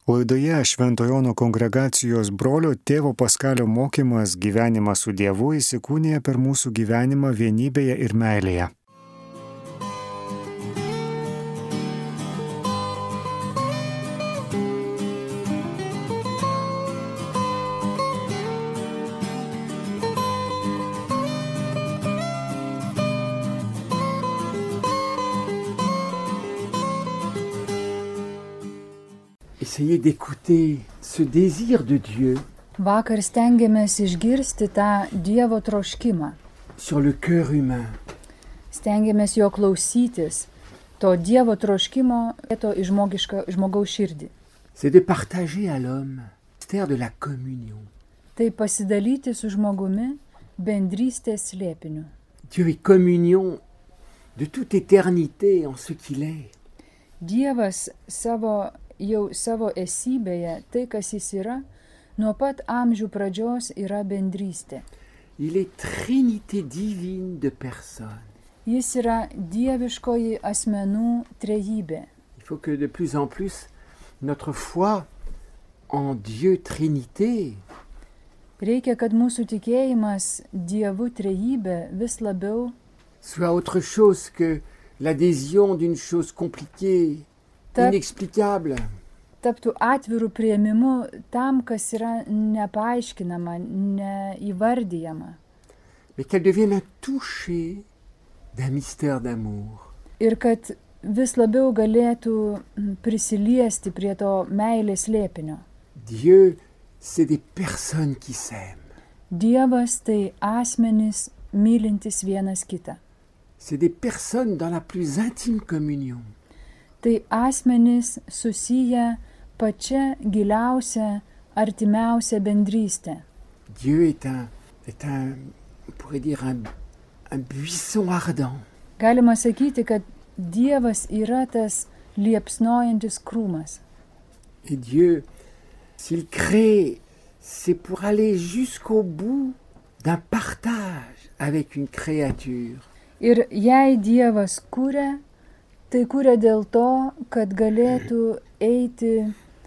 Laidoje Švento Jono kongregacijos brolio tėvo Paskalio mokymas gyvenimas su Dievu įsikūnija per mūsų gyvenimą vienybėje ir meilėje. Essayez d'écouter ce désir de Dieu Vakar stengiamės išgirsti tą Dievo troškimą. sur le cœur humain. Stengiamės jo klausytis, to Dievo troškimo, to į žmogaus širdį. C'est de partager à l'homme le mystère de la communion. Tai pasidalyti su žmogumi bendrystės slėpiniu. Dieu est communion de toute éternité en ce qu'il est. Dievas savo esybėje, tai kas jis yra, nuo pat amžių pradžios yra bendrystė. Il est trinité divine de personnes. Jis yra dieviškoji asmenų trejybė. Il faut que de plus en plus notre foi en Dieu Trinité Reikia, kad mūsų tikėjimas Dievu trejybė vis labiau soit autre chose que l'adhésion d'une chose compliquée, inexplicable. Taptų atvirų priėmimu tam, kas yra nepaaiškinama, neįvardyjama. Mais qu'elle devienne un toucher d'un mystère d'amour. Ir kad vis labiau galėtų prisiliesti prie to meilės slėpinio. Dieu, c'est des personnes qui s'aiment. Dievas tai asmenys mylintis vienas kitą. C'est des personnes dans la plus intime communion. Tai asmenys susiję pačia giliausia, artimiausia bendrystė. Dieu est on pourrait dire un buisson ardent. Galima sakyti, kad Dievas yra tas liepsnojantis krūmas. Et Dieu, s'il crée, c'est pour aller jusqu'au bout d'un partage avec une créature. Ir jei Dievas kūrė, tai kūrė dėl to, kad galėtų eiti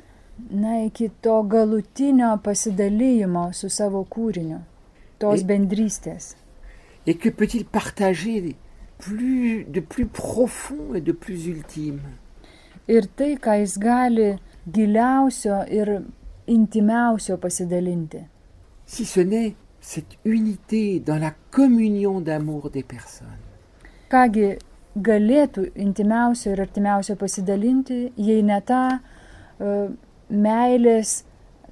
iki to galutinio pasidalijimo su savo kūriniu, tos bendrystės. Et que peut-il partager de plus profond et de plus ultime? Ir tai, ką jis gali giliausio ir intimiausio pasidalinti. Si ce n'est cette unité dans la communion d'amour des personnes. Kągi galėtų intimiausio ir artimiausio pasidalinti, jei ne tą meilės,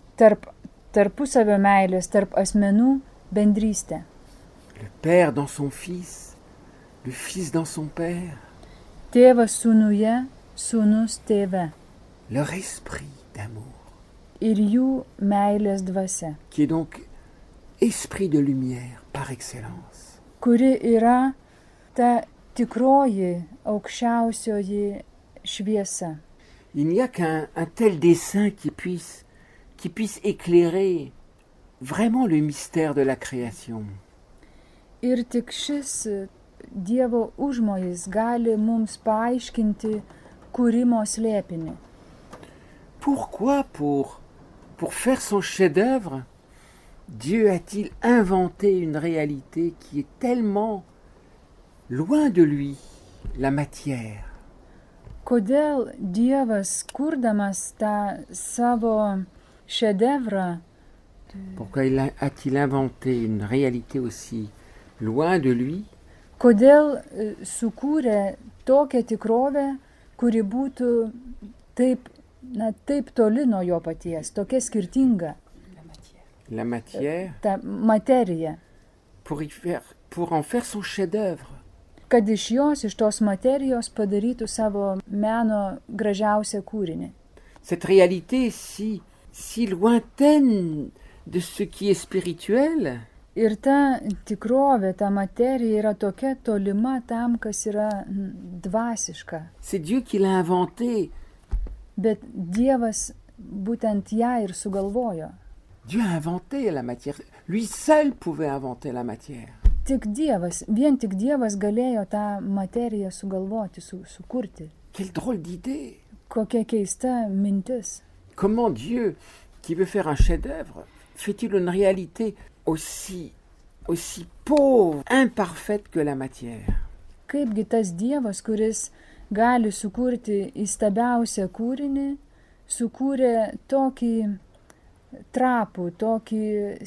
tarpusavio meilės, tarp asmenų bendrystę. Le Père dans son Fils, le Fils dans son Père. Tėvas sūnuje, sūnus tėve. Leur esprit d'amour. Ir jų meilės dvasia. Qui est donc esprit de lumière par excellence. Kuri yra ta tikroji, aukščiausioji šviesa. Il n'y a qu'un tel dessein qui puisse éclairer vraiment le mystère de la création. Ir tik šis Dievo užmojis gali mums paaiškinti kūrimo slėpinį. Pourquoi pour faire son chef-d'œuvre, Dieu a-t-il inventé une réalité qui est tellement loin de lui, la matière? Kodėl Dievas, kurdamas tą savo šedevrą, Pourquoi a-t-il inventé une réalité aussi loin de lui? Kodėl sukūrė tokią tikrovę, kuri būtų taip toli nuo jo paties, tokia skirtinga? La matière. Ta materija. Pour en faire son chef-d'œuvre. Kad iš tos materijos padarytų savo meno gražiausią kūrinį. Cette réalité si lointaine de ce qui est spirituel. Ir ta tikrovė, ta materija yra tokia tolima tam, kas yra dvasiška. C'est Dieu qui l'a inventé. Bet Dievas būtent ją ir sugalvojo. Dieu a inventé la matière. Lui seul pouvait inventer la matière. Vien tik Dievas galėjo tą materiją sugalvoti, sukurti. Quelle drôle d'idée! Kokia keista mintis. Comment Dieu, qui veut faire un chef-d'œuvre, fait-il une réalité aussi pauvre, imparfaite que la matière? Kaipgi tas Dievas, kuris gali sukurti įstabiausią kūrinį, sukūrė tokį trapų, tokią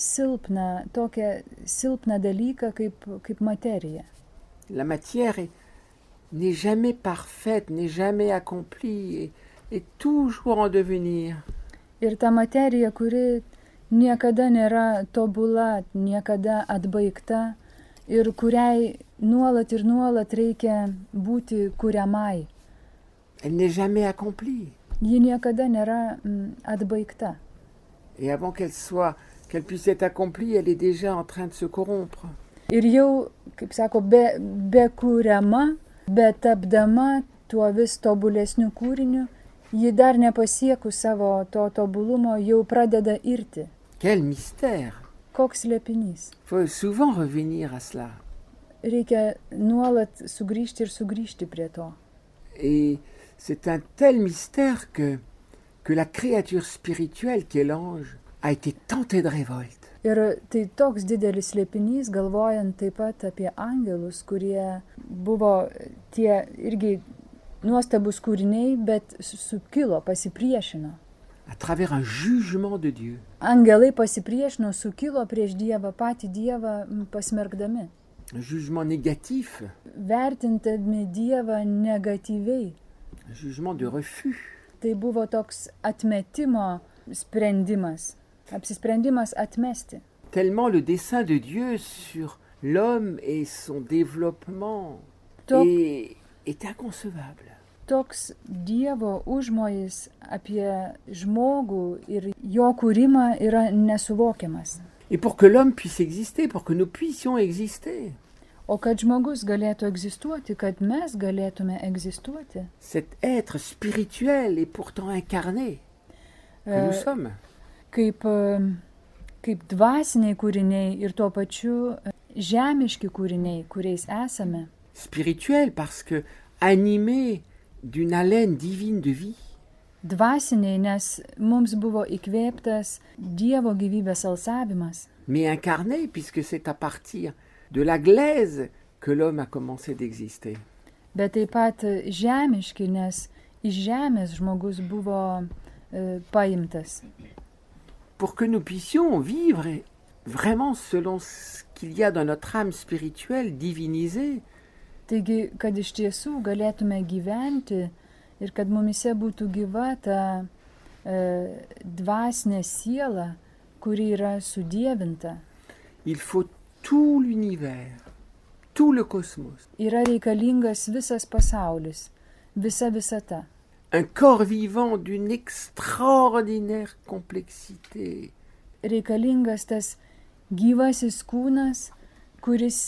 silpną dalyką kaip materija. La matière n'est jamais parfaite, n'est jamais accomplie, est toujours en devenir. Ir ta materija, kuri niekada nėra tobula, niekada atbaigta ir kuriai nuolat ir nuolat reikia būti kuriamai. Elle n'est jamais accomplie. Ji niekada nėra atbaigta. Et avant qu'elle puisse être accomplie, elle est déjà en train de se corrompre. Ir jau, kaip sako, be kuriama, be tapdama tuo vis tobulesniu kūriniu, ji dar nepasiekus savo to tobulumo jau pradeda irti. Quel mystère! Koks slėpinys. Il faut souvent revenir à cela. Reikia nuolat sugrįžti prie to. Et c'est un tel mystère que la créature spirituelle qu'est l'ange a été tentée de révolte. Ir tai toks didelis slėpinys, galvojant taip pat apie angelus, kurie buvo tie irgi nuostabus kūriniai, bet sukilo, pasipriešino. À travers un jugement de Dieu. Angelai pasipriešino, sukilo prieš Dievą, patį Dievą pasmerkdami. Un jugement négatif. Vertintami Dievą negatyviai. Un jugement de refus. Tai buvo toks atmetimo sprendimas, apsisprendimas atmesti. Tellement le dessein de Dieu sur l'homme et son développement est inconcevable. Toks Dievo užmojis apie žmogų ir jo kūrimą yra nesuvokiamas. Et pour que l'homme puisse exister, pour que nous puissions exister. O kad žmogus galėtų egzistuoti, kad mes galėtume egzistuoti. Cet être spirituel et pourtant incarné que nous sommes. Kaip dvasiniai kūriniai ir tuo pačiu žemiški kūriniai, kuriais esame. Spirituel parce que animé d'une haleine divine de vie. Dvasiniai, nes mums buvo įkvėptas Dievo gyvybės alsavimas. Mais incarné puisque c'est à partir de la glaise que l'homme a commencé d'exister. Bet taip pat žemiški, nes iš žemės žmogus buvo paimtas. Pour que nous puissions vivre vraiment selon ce qu'il y a dans notre âme spirituelle divinisée. Taigi, kad iš tiesų galėtume gyventi ir kad mumise būtų gyva ta dvasinė siela, kuri yra sudievinta. Il faut tout l'univers, tout le cosmos. Yra reikalingas visas pasaulis, visa visata. Un corps vivant d'une extraordinaire complexité. Reikalingas tas gyvasis kūnas, kuris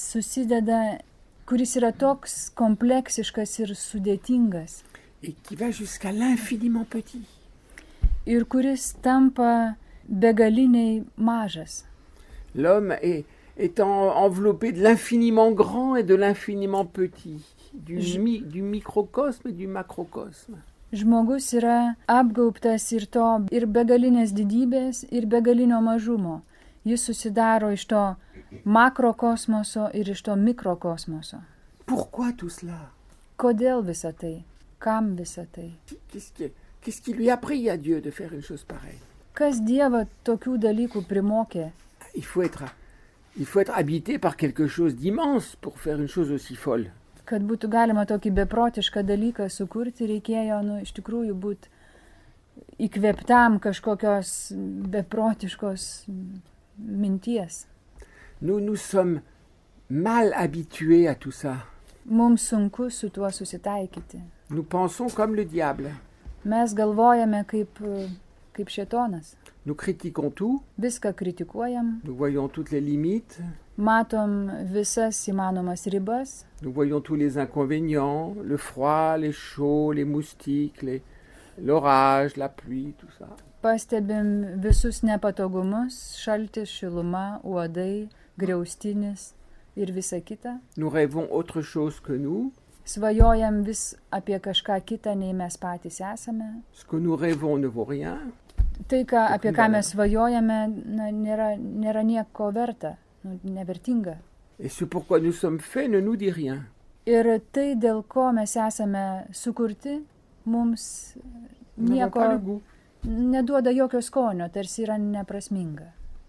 yra toks kompleksiškas ir sudėtingas. Et qui va jusqu'à l'infiniment petit. Ir kuris tampa begaliniai mažas. L'homme est enveloppé de l'infiniment grand et de l'infiniment petit, du microcosme et du macrocosme. Žmogus yra apgaubtas ir begalinės didybės, ir begalinio mažumo. Jis susidaro iš to makrokosmoso ir iš to mikrokosmoso. Pourquoi tout cela? Kodėl visa tai? Kam visa tai? Qu'est-ce qui lui a pris à Dieu de faire une chose pareille? Kas Dievą tokių dalykų primokė? Il faut être habité par quelque chose d'immense pour faire une chose aussi folle. Kad būtų galima tokį beprotišką dalyką sukurti, reikėjo, iš tikrųjų, būti įkvėptam kažkokios beprotiškos minties. Nous sommes mal habitués à tout ça. Mums sunku su tuo susitaikyti. Nous pensons comme le diable. Mes galvojame kaip šėtonas. Nous critiquons tout. Viską kritikuojam. Nous voyons toutes les limites. Matom visas įmanomas ribas. Nous voyons tous les inconvénients, le froid, les chauds, les moustiques, l'orage, la pluie, tout ça. Pastebim visus nepatogumus, šaltis, šiluma, uodai, griaustinis ir visa kita. Nous rêvons autre chose que nous. Svajojam vis apie kažką kitą, nei mes patys esame. Ce que nous rêvons ne vaut rien. tai, apie ką mes svajojame, nėra nieko verta, nevertinga. Et ce pourquoi nous sommes faits ne nous dit rien. Ir tai, dėl ko mes esame sukurti, mums nieko neduoda jokio skonio, tarsi yra neprasminga.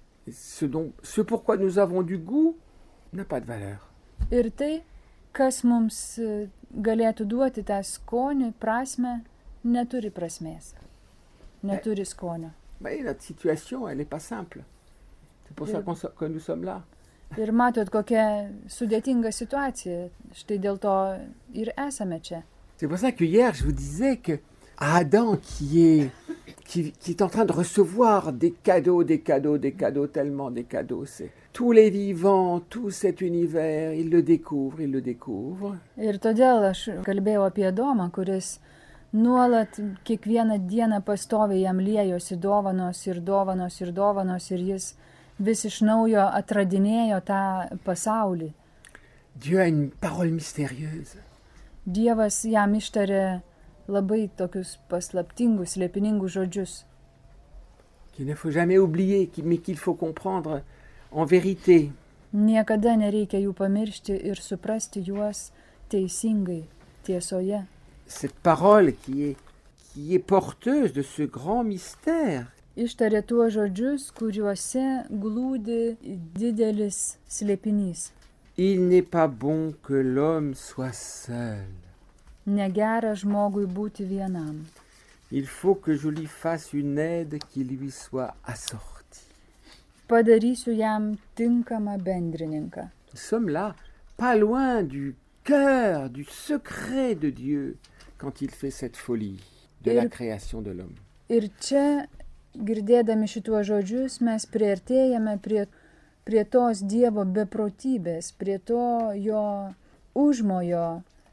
Ce pourquoi nous avons du goût n'a pas de valeur. Ir tai, kas mums galėtų duoti tą skonį, prasmę, neturi prasmės, neturi skonio. Mais notre situation, elle n'est pas simple. C'est pour ça que nous sommes là. Ir matot, kokia sudėtinga situacija, štai dėl to ir esame čia. C'est pour ça que hier, je vous disais que Adam, qui est en train de recevoir des cadeaux, tellement des cadeaux, c'est tous les vivants, tout cet univers, il le découvre. Ir todėl aš kalbėjau apie Adomą, kuris nuolat kiekvieną dieną pastoviai jam liejosi dovanos ir jis vis iš naujo atradinėjo tą pasaulį. Dieu a une parole mystérieuse. Dievas jam ištarė labai tokius paslaptingus, slėpiningus žodžius. Qu'il ne faut jamais oublier, mais qu'il faut comprendre en vérité. Niekada nereikia jų pamiršti ir suprasti juos teisingai, tiesoje. Cette parole qui est porteuse de ce grand mystère. Ištarė tuos žodžius, kuriuose glūdi didelis slėpinys. Il n'est pas bon que l'homme soit seul. Negera žmogui būti vienam. Il faut que je lui fasse une aide qui lui soit assortie. Padarysiu jam tinkamą bendrininką. Nous sommes là, pas loin du cœur, du secret de Dieu, quand il fait cette folie de la création de l'homme. Ir čia, girdėdami šituos žodžius, mes priartėjame prie tos Dievo beprotybės, prie to jo užmojo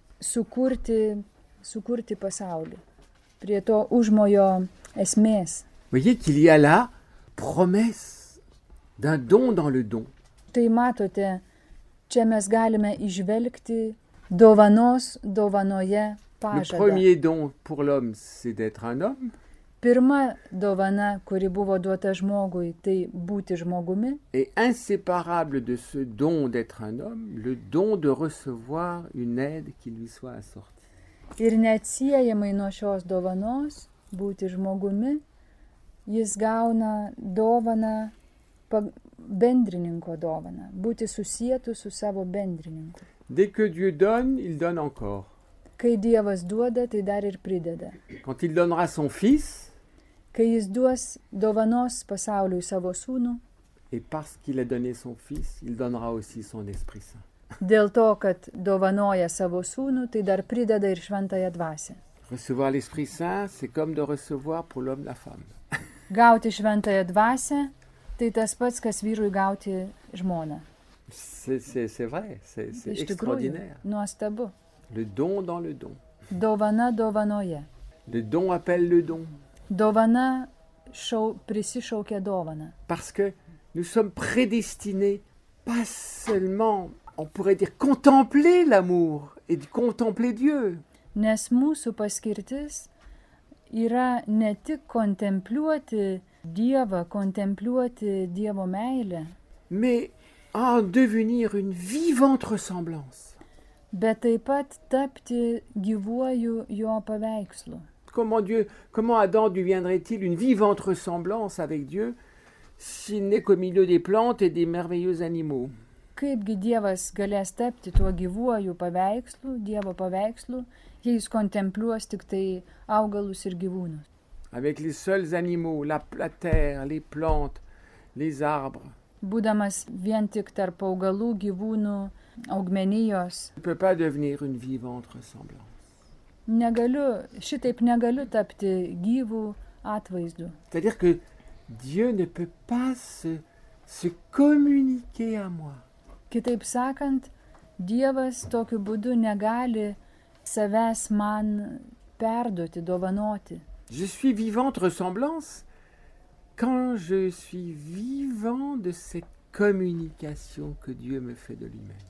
sukurti pasaulį, prie to užmojo esmės. Voyez qu'il y a là promesse d'un don dans le don. Tai matote, čia mes galime įžvelgti dovanoje pažadą. Le premier don pour l'homme, c'est d'être un homme. Pirma dovana, kuri buvo duota žmogui, tai būti žmogumi. Et inséparable de ce don d'être un homme, le don de recevoir une aide qui lui soit assortie. Ir neatsiejamai nuo šios dovanos, būti žmogumi, jis gauna dovaną, bendrininko dovaną, būti susietų su savo bendrininku. Dès que Dieu donne, il donne encore. Kai Dievas duoda, tai dar ir prideda. Quand il donnera son fils, kai jis duos dovanos pasauliui savo sūnų, et parce qu'il a donné son fils, il donnera aussi son Esprit Saint. Dėl to, kad dovanoja savo sūnų, tai dar prideda ir šventąją dvasią. Recevoir l'Esprit Saint, c'est comme de recevoir pour l'homme la femme. Gauti šventąją dvasią, tai tas pats, kas vyrui gauti žmoną. C'est vrai, c'est extraordinaire. Nuostabu. Le don dans le don. Dovana dovanoje. Le don appelle le don. Dovana prisišaukia dovana. Parce que nous sommes prédestinés pas seulement, on pourrait dire, contempler l'amour et contempler Dieu. Nes mūsų paskirtis yra ne tik kontempliuoti Dievą, kontempliuoti Dievo meilę, mais en devenir une vivante ressemblance. Bet taip pat tapti gyvuoju jo paveikslu. Comment Adam deviendrait-il une vivante ressemblance avec Dieu s'il n'est qu'au milieu des plantes et des merveilleux animaux? Kaipgi Dievas galės tapti tuo gyvuoju paveikslu, Dievo paveikslu, jei jis kontempliuos tik tai augalus ir gyvūnus? Avec les seuls animaux, la terre, les plantes, les arbres. Būdamas vien tik tarp augalų, gyvūnų, augmenijos. Ne peut pas devenir une vivante ressemblance. Šitaip negaliu tapti gyvų atvaizdų. C'est-à-dire que Dieu ne peut pas se communiquer à moi. Kitaip sakant, Dievas tokiu būdu negali savęs man perduoti, dovanoti. Je suis vivante ressemblance quand je suis vivant de cette communication que Dieu me fait de lui-même.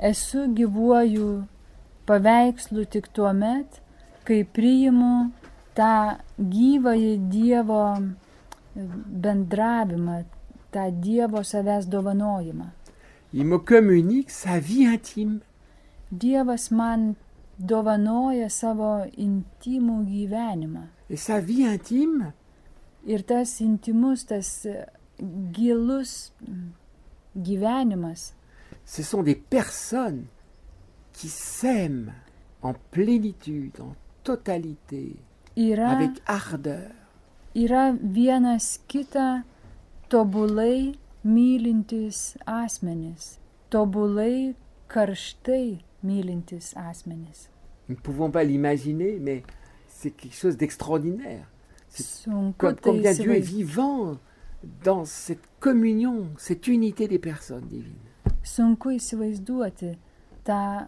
Esu gyvuoju paveikslu tik tuo met, kai priimu tą gyvąjį Dievo bendravimą, tą Dievo savęs dovanojimą. Il me communique sa vie intime. Dievas man dovanoja savo intimų gyvenimą. Et sa vie intime, Ir tas intimus, tas gilus gyvenimas, ce sont des personnes qui s'aiment en plénitude, en totalité, avec ardeur. yra vienas kitą tobulai mylintis asmenys, tobulai karštai mylintis asmenys. Nous ne pouvons pas l'imaginer, mais c'est quelque chose d'extraordinaire. Sunku tai Combien Dieu est įsivaizduoti. vivant dans cette communion, cette unité des personnes divines. Sunku įsivaizduoti tą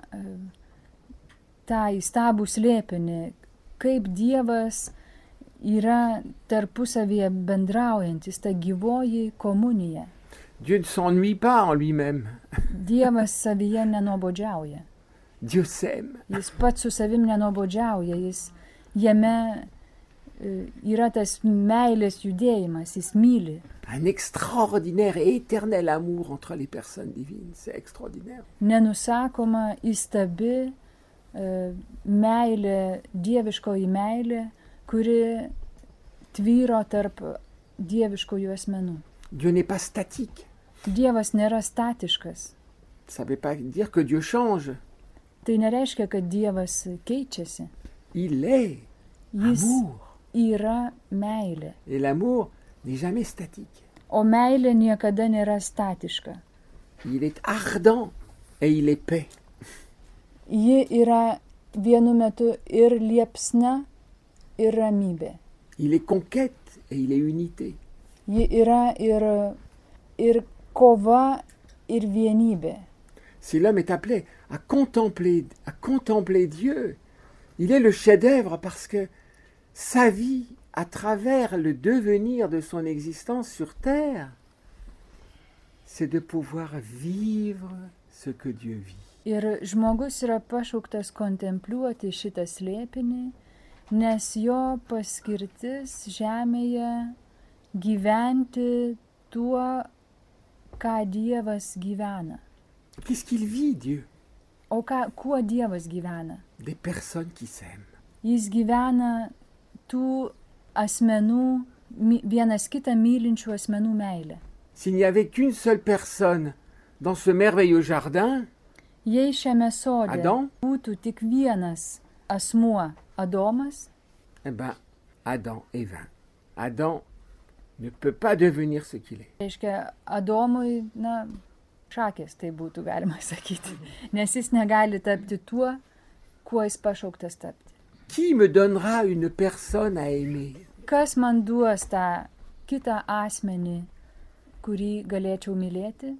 įstabų slėpinį, kaip Dievas yra tarpusavyje bendraujantis, ta gyvoji komunija. Dieu ne s'ennuie pas en lui-même. Dievas savyje nenobodžiauja. Dieu s'aime. Jis pats su savim nenobodžiauja, jame yra tas meilės judėjimas, jis myli. Un extraordinaire et éternel amour entre les personnes divines. C'est extraordinaire. Nenusakoma įstabi meilė, dieviškoji meilė, kuri tvyro tarp dieviškojų asmenų. Dieu n'est pas statique. Dievas nėra statiškas. Ça ne veut pas dire que Dieu change. Tai nereiškia, kad Dievas keičiasi. Il est Jis amour. yra meilė. Et l'amour n'est jamais statique. O meilė niekada nėra statiška. Il est ardent et il est paix. Ji yra vienu metu ir liepsna, ir ramybė. Il est conquête et il est unité. Ji yra ir kova, ir vienybė. Si l'homme est appelé à contempler Dieu, il est le chef-d'œuvre parce que sa vie, à travers le devenir de son existence sur terre, c'est de pouvoir vivre ce que Dieu vit. Ir žmogus yra pašauktas kontempliuoti šitą slėpinį, nes jo paskirtis žemėje gyventi tuo, ką Dievas gyvena. Qu'est-ce qu'il vit, Dieu? O kuo Dievas gyvena? Des personnes qui s'aiment. Jis gyvena tų asmenų, vienas kitą mylinčių asmenų meilę. S'il n'y avait qu'une seule personne dans ce merveilleux jardin, Jei šiame sode Adam? būtų tik vienas asmuo, Adomas, eh ben, Adam est vain. Adam ne peut pas devenir ce qu'il est. reiškia Adomui, šakės tai būtų galima sakyti, nes jis negali tapti tuo, kuo jis pašauktas tapti. Qui me donnera une personne à aimer? Kas man duos tą kitą asmenį, kurį galėčiau mylėti?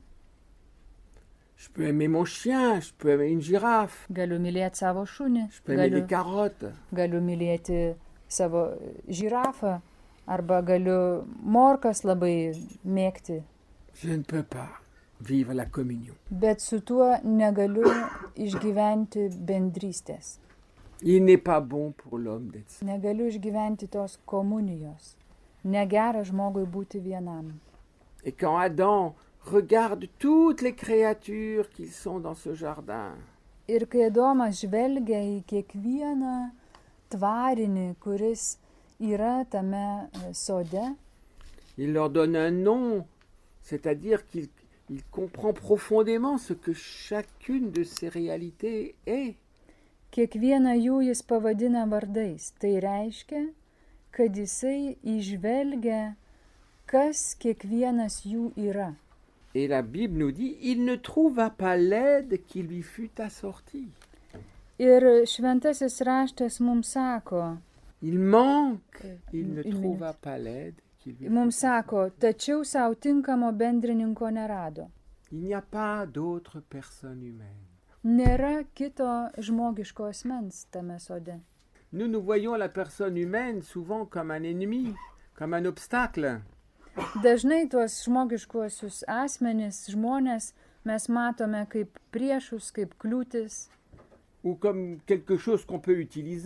Je peux aimer mon chien, je peux aimer une girafe, Galiu mylėti savo šunį, je peux aimer des carottes. galiu mylėti savo žirafą, arba galiu morkas labai mėgti, Je ne peux pas vivre la communion. bet su tuo negaliu išgyventi bendrystės. Il n'est pas bon pour l'homme d'être seul. Negaliu išgyventi tos komunijos. Negera žmogui būti vienam. Et quand Adam regarde toutes les créatures qui sont dans ce jardin, Ir kai Adomas žvelgia į kiekvieną tvarinį, kuris yra tame sode, il leur donne un nom, c'est-à-dire qu'il comprend profondément ce que chacune de ces réalités est. kiekvieną jų jis pavadina vardais. Tai reiškia, kad jisai įžvelgia, kas kiekvienas jų yra. Et la Bible nous dit, il ne trouva pas l'aide qui lui fut assortie. Ir šventasis raštas mums sako, Il manque, il ne Une trouva pas l'aide qui lui fut mums sako, tačiau savo tinkamo bendrininko nerado. Il n'y a pas d'autre personne humaine. Nėra kito žmogiško asmens tame sode. Nous voyons la personne humaine souvent comme un ennemi, comme un obstacle. Dažnai tuos žmogiškuosius asmenis, žmonės mes matome kaip priešus, kaip kliūtis, Ou comme quelque chose qu'on peut utiliser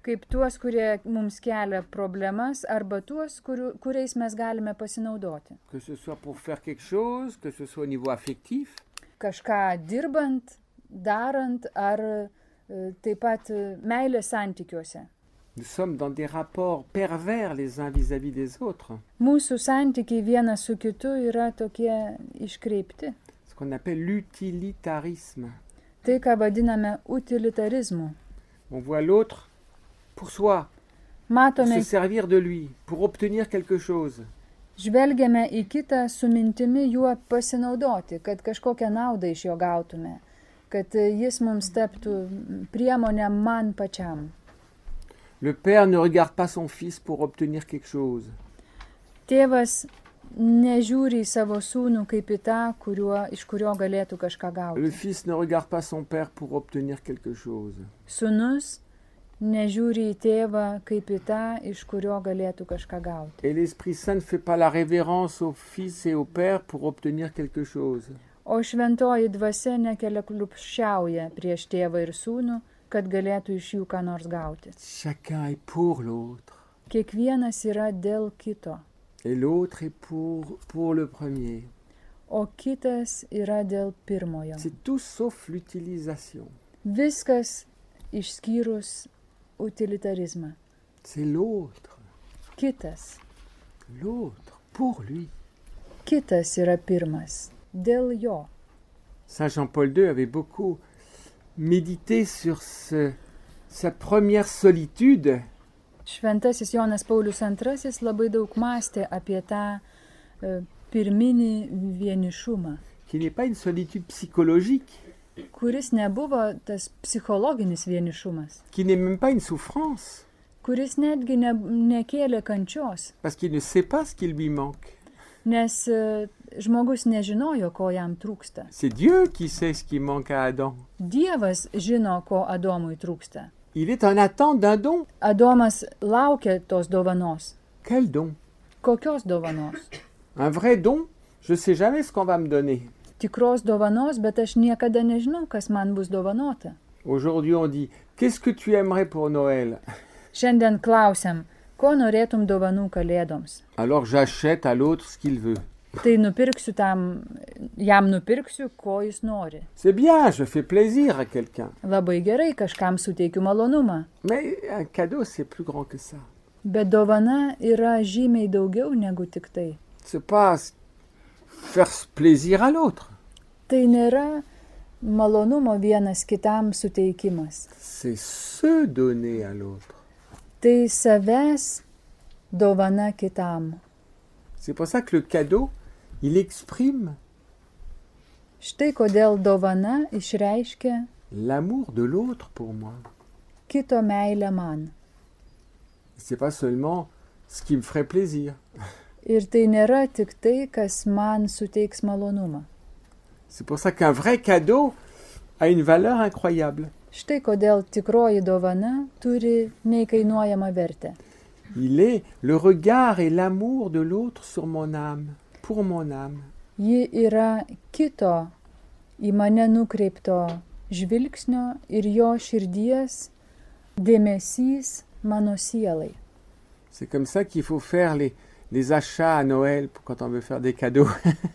kaip tuos, kurie mums kelia problemas, arba tuos, kuriais mes galime pasinaudoti. Que ce soit pour faire quelque chose, que ce soit au niveau affectif. Kažką dirbant, darant, ar taip pat meilės santykiuose. Nous sommes dans des rapports pervers les uns vis-à-vis des autres. Mūsų santykiai vienas su kitu yra tokie iškreipti. Ce qu'on appelle l'utilitarisme. Tai, ką vadiname utilitarizmu. On voit l'autre pour soi, pour Matome, se servir de lui, pour obtenir quelque chose. žvelgiame į kitą su mintimi juo pasinaudoti, kad kažkokią naudą iš jo gautume, kad jis mums taptų priemonę man pačiam. Le père ne regarde pas son fils pour obtenir quelque chose. Tėvas nežiūri į savo sūnų kaip į tą, iš kurio galėtų kažką Le gauti. fils ne regarde pas son père pour obtenir quelque chose. Sūnus nežiūri į tėvą kaip į tą, iš kurio galėtų kažką gauti. Et l'Esprit Saint ne fait pas la révérence au fils et au père pour obtenir quelque chose. O šventoji dvasia nekelia klupščiauja prieš tėvą ir sūnų, kad galėtų iš jų ką nors gauti. Chacun est pour l'autre. Kiekvienas yra dėl kito, Et l'autre est pour le premier. o kitas yra dėl pirmojo. C'est tout sauf l'utilisation. Viskas išskyrus utilitarizmą. C'est l'autre. Kitas. L'autre, pour lui. Kitas yra pirmas. Dėl jo. Saint Jean-Paul II avait beaucoup médité sur sa première solitude. Šventasis Jonas Paulius II labai daug mąstė apie tą pirminį vienišumą, Qui n'est pas une solitude psychologique, kuris nebuvo tas psichologinis vienišumas, qui n'est même pas une souffrance, kuris netgi nekėlė kančios, parce qu'il ne sait pas ce qui lui manque. nes žmogus nežinojo, ko jam trūksta. C'est Dieu qui sait ce qui manque à Adam. Dievas žino, ko Adomui trūksta. Il est en attente d'un don. Adomas laukia tos dovanos. Quel don? Kokios dovanos? Un vrai don? Je ne sais jamais ce qu'on va me donner. Tikros dovanos, bet aš niekada nežinau, kas man bus dovanota. Aujourd'hui, on dit, qu'est-ce que tu aimerais pour Noël? Šiandien klausiam, ko norėtum dovanų kalėdoms. Alors j'achète à l'autre ce qu'il veut. Tai jam nupirksiu, ko jis nori. C'est bien, je fais plaisir à quelqu'un. Labai gerai, kažkam suteikiu malonumą. Mais un cadeau, c'est plus grand que ça. Bet dovana yra žymiai daugiau negu tik tai. C'est pas faire plaisir à l'autre. Tai nėra malonumo vienas kitam suteikimas. C'est se donner à l'autre. Tai savęs dovana kitam. C'est pour ça que le cadeau, il exprime Štai kodėl dovana išreiškia l'amour de l'autre pour moi. kito meilę man. C'est pas seulement ce qui me ferait plaisir. Ir tai nėra tik tai, kas man suteiks malonumą. C'est pour ça qu'un vrai cadeau a une valeur incroyable. Štai kodėl tikroji dovana turi neįkainuojamą vertę. Il est le regard et l'amour de l'autre sur mon âme, pour mon âme. Ji yra kito į mane nukreipto žvilgsnio ir jo širdies dėmesys mano sielai. C'est comme ça qu'il faut faire les achats à Noël quand on veut faire des cadeaux.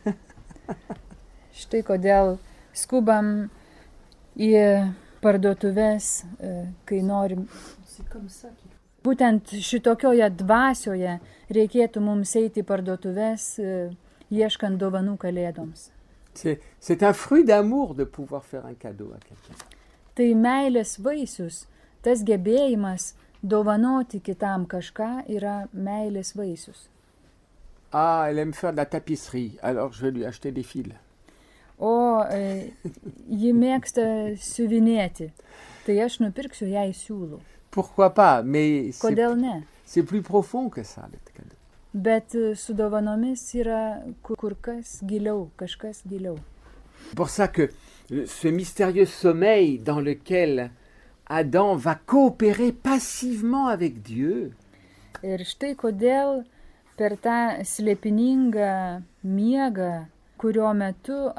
Štai kodėl skubam į parduotuves, kai norim. Būtent šitokioje dvasioje reikėtų mums eiti į parduotuves, ieškant dovanų kalėdoms. C'est un fruit d'amour de pouvoir faire un cadeau à quelqu'un. Tai meilės vaisius, tas gebėjimas dovanoti kitam kažką yra meilės vaisius. Ah, elle aime faire de la tapisserie, alors je vais lui acheter des fils. O ji mėgsta siuvinėti, tai aš nupirksiu jai siūlų. Pourquoi pas, mais Kodėl ne? c'est plus profond que ça, le cadeau. Bet su dovanomis yra kur kas giliau, kažkas giliau. C'est pour ça que ce mystérieux sommeil dans lequel Adam va coopérer passivement avec Dieu, Ir štai kodėl per tą slėpiningą miegą, kurio metu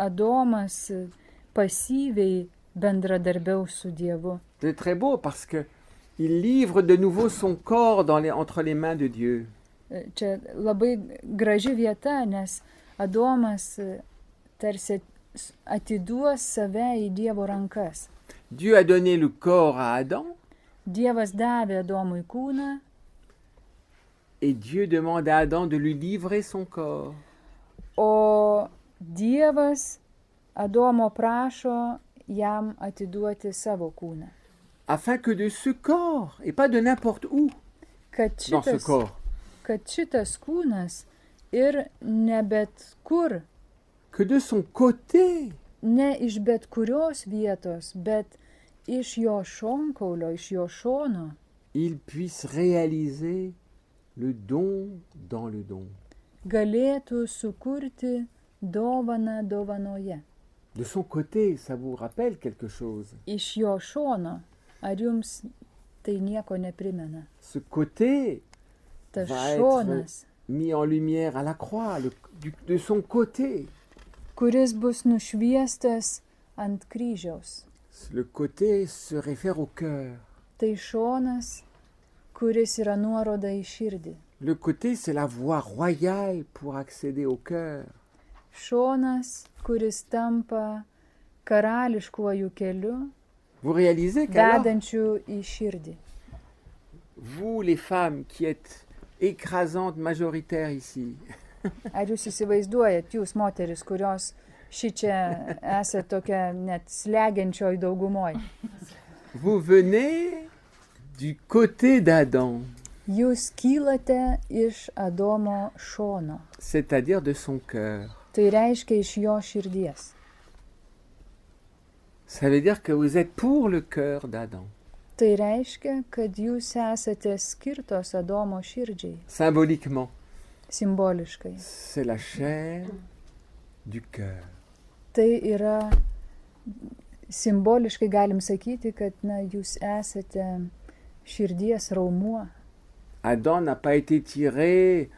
Adomas pasyviai bendradarbiaus su Dievu. c'est très beau parce que Il livre de nouveau son corps entre les mains de Dieu. Čia labai graži vieta, nes Adomas tarsi atiduos save į Dievo rankas. Dieu a donné le corps à Adam. Dievas davė Adomui kūną. Et Dieu demande à Adam de lui livrer son corps. O Dievas Adomo prašo jam atiduoti savo kūną. Afin que de ce corps, et pas de n'importe où, dans ce corps, kad šitas kūnas ir ne bet kur, que de son côté, ne iš bet kurios vietos, bet iš jo šonkaulio, iš jo šono, il puisse réaliser le don dans le don. Galėtų sukurti dovaną dovanoje. De son côté, ça vous rappelle quelque chose? Iš jo šono, ar jums tai nieko neprimena? Ce côté Tas va šonas, être mis en lumière à la croix, de son côté. kuris bus nušviestas ant kryžiaus. Le côté se réfère au cœur. Tai šonas, kuris yra nuoroda į širdį. Le côté, c'est la voie royale pour accéder au cœur. Šonas, kuris tampa karališkuoju keliu, Vous réalisez qu'alors, vedančiu į širdį. vous les femmes qui êtes écrasantes majoritaires ici, Ar jūs įsivaizduojat, jūs moteris, kurios šičia esate tokia net slegiančioj daugumoj? vous venez du côté d'Adam, Jūs kylate iš Adomo šono. c'est-à-dire de son cœur. Tai reiškia iš jo širdies. Ça veut dire que vous êtes pour le cœur d'Adam. Tai reiškia, kad jūs esate skirtos Adomo širdžiai. Symboliquement, Simboliškai. c'est la chair du cœur. Tai yra simboliškai galim sakyti, kad jūs esate širdies raumuo. Adam n'a pas été tiré,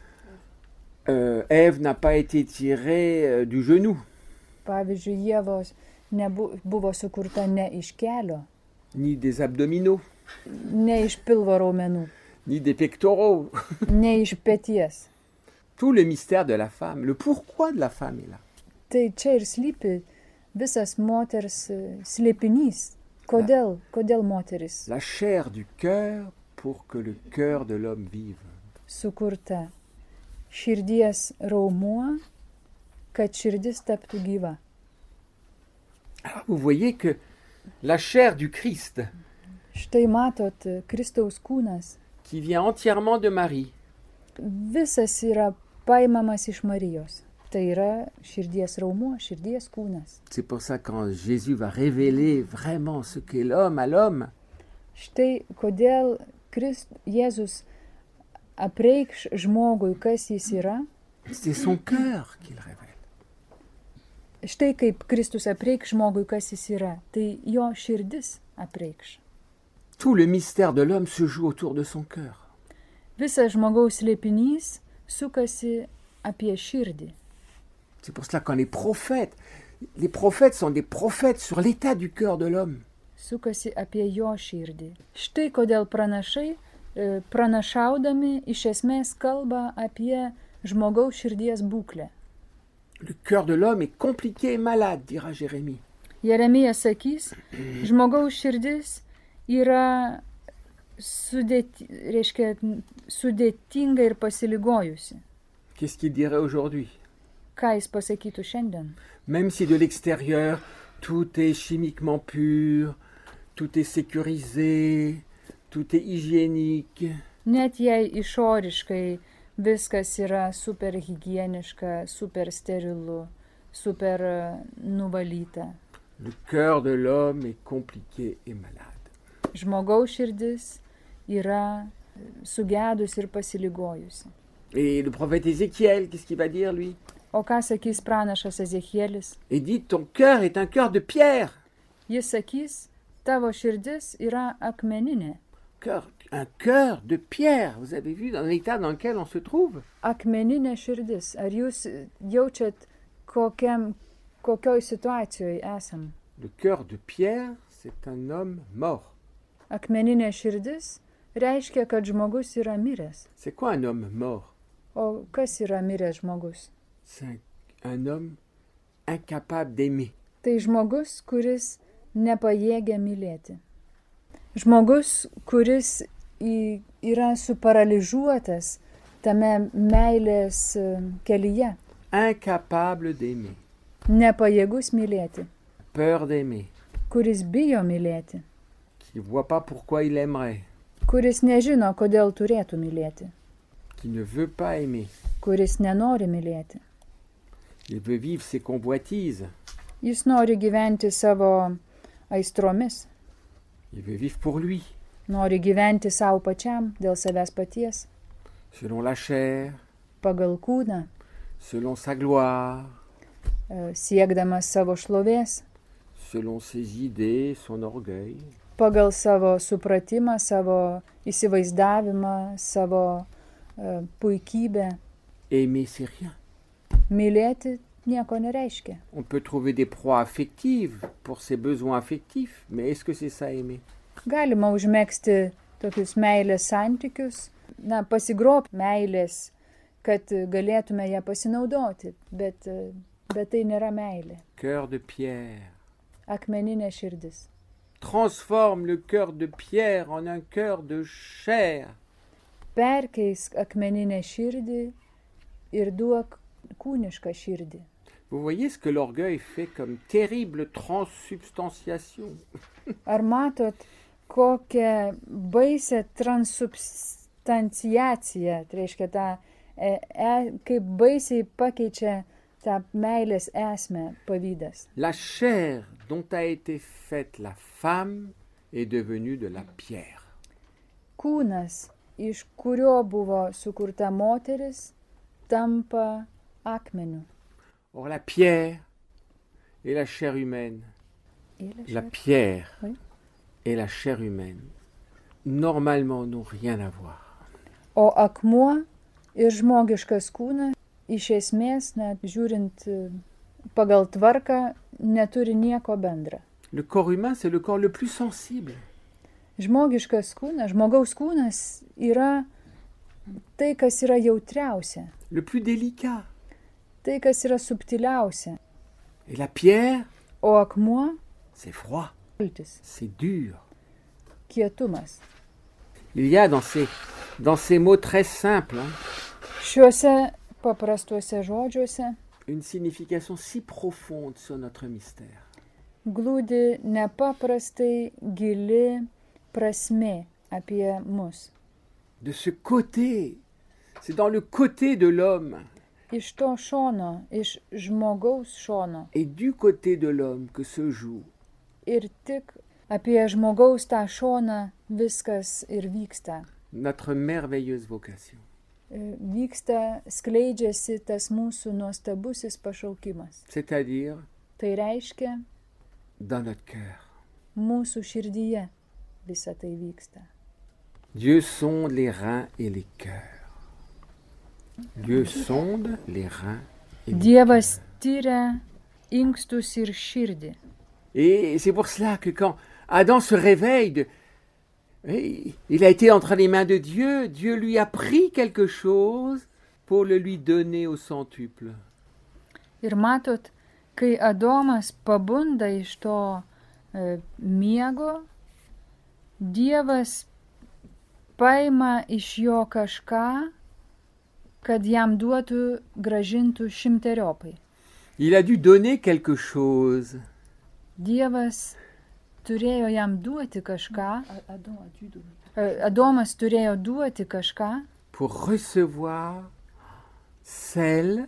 Ève n'a pas été tirée du genou, Pavyzdžiui, Ievos buvo sukurta ne iš kelio, ni des abdominaux, ne iš pilvo raumenų, ni des pectoraux. ne iš peties. Tout le mystère de la femme, le pourquoi de la femme est là. Tai čia ir slypi visas moters slėpinys. Kodėl moteris La chair du cœur pour que le cœur de l'homme vive. sukurta? Širdies raumuo, kad širdis taptų gyva. Alors vous voyez que la chair du Christ, Štai matot, Kristaus kūnas qui vient entièrement de Marie, visas yra paimamas iš Marijos. Tai yra širdies raumuo, širdies kūnas. c'est pour ça quand Jésus va révéler vraiment ce qu'est l'homme à l'homme, Štai kodėl Jėzus apreikš žmogui, kas jis yra. c'est son cœur qu'il révèle. Štai kaip Kristus apreikš žmogui, kas jis yra. Tai jo širdis apreikš. Tout le mystère de l'homme se joue autour de son cœur. Visas žmogaus slėpinys sukasi apie širdį. C'est pour cela quand les prophètes sont des prophètes sur l'état du cœur de l'homme. Sukasi apie jo širdį. Štai kodėl pranašai, pranašaudami, iš esmės kalba apie žmogaus širdies būklę. Le cœur de l'homme est compliqué et malade, dira Jérémie. Jeremijas sakys, žmogaus širdis yra sudėtinga ir pasiligojusi. Qu'est-ce qu'il dirait aujourd'hui? Ką jis pasakytų šiandien? Même si de l'extérieur, tout est chimiquement pur, tout est sécurisé, tout est hygiénique, Net jei išoriškai viskas yra super higieniška, super sterilu, super nuvalyta. le cœur de l'homme est compliqué et malade. Žmogaus širdis yra sugedus ir pasiligojusi. Et le prophète Ézéchiel, qu'est-ce qu'il va dire, lui? O ką sakys pranašas Ezechielis? Il dit, ton cœur est un cœur de pierre. Jis sakys, tavo širdis yra akmeninė. Un cœur de pierre. Vous avez vu dans l'état dans lequel on se trouve? Akmeninė širdis. Ar jūs jaučiat, kokioj situacijoje esam? Le cœur de pierre, c'est un homme mort. Akmeninė širdis reiškia, kad žmogus yra miręs. C'est quoi un homme mort? O kas yra miręs žmogus? C'est un homme incapable d'aimer. Tai žmogus, kuris nepajėgia mylėti. Žmogus, kuris yra suparaližuotas tame meilės kelyje. Incapable d'aimer. Nepajėgus mylėti. Peur d'aimer. Kuris bijo mylėti. Qui ne voit pas pourquoi il aimerait. Kuris nežino, kodėl turėtų mylėti. Qui ne veut pas aimer. Kuris nenori mylėti. Il veut vivre ses convoitises. Jis nori gyventi savo aistromis. Il veut vivre pour lui. Nori gyventi savo pačiam, dėl savęs paties. Selon la chair. Pagal kūną. Selon sa gloire. Siekdamas savo šlovės. Selon ses idées, son orgueil. Pagal savo supratimą, savo įsivaizdavimą, savo puikybę. Aimer, c'est rien. Mylėti nieko nereiškia. On peut trouver des proies affectives pour ses besoins affectifs, mais est-ce que c'est ça aimer? Galima užmegzti tokius meilės santykius, pasigrobti meilės, kad galėtume ją pasinaudoti, bet tai nėra meilė. Cœur de pierre. Akmeninė širdis. Transforme le cœur de pierre en un cœur de chair. Perkeisk akmeninę širdį ir duok kūnišką širdį. Vous voyez ce que l'orgueil fait comme terrible transsubstantiation. Ar matot, kokią baisę transubstanciaciją, tai reiškia kaip baisiai pakeičia tą meilės esmę pavydas. La chair dont a été faite la femme est devenue de la pierre. Kūnas, iš kurio buvo sukurta moteris, tampa akmeniu. Or la pierre et la chair humaine, la pierre et la chair humaine, normalement n'ont rien à voir. O akmuo ir žmogiškas kūnas iš esmės, net žiūrint pagal tvarką, neturi nieko bendra. Le corps humain, c'est le corps le plus sensible. Žmogiškas kūnas, žmogaus kūnas yra tai, kas yra jautriausia. Le plus délicat. Tai, kas yra subtiliausia. Et la pierre, o akmuo, c'est froid, c'est dur. Kietumas. Il y a dans ces mots très simples, Šiuose paprastuose žodžiuose une signification si profonde sur notre mystère. Glūdi nepaprastai gili prasmė apie mus. De ce côté, c'est dans le côté de l'homme. Iš to šono, iš žmogaus šono. Et du côté de l'homme que se joue. Ir tik apie žmogaus tą šoną viskas ir vyksta. Notre merveilleuse vocation. Vyksta, skleidžiasi tas mūsų nuostabusis pašaukimas. C'est-à-dire, tai reiškia, dans notre cœur. Mūsų širdyje visa tai vyksta. Dieu sonde les reins et les cœurs. Dieu sonde les reins et les Dievas tyria inkstus ir širdį. Et c'est pour cela que quand Adam se réveille, il a été entre les mains de Dieu, Dieu lui a pris quelque chose pour le lui donner au centuple. Ir matot, kai Adomas pabunda iš to miego, Dievas paima iš jo kažką, kad jam duotų, grąžintų šimteriopai. Il a dû donner quelque chose. Dievas turėjo jam duoti kažką. Adomas turėjo duoti kažką. Pour recevoir celle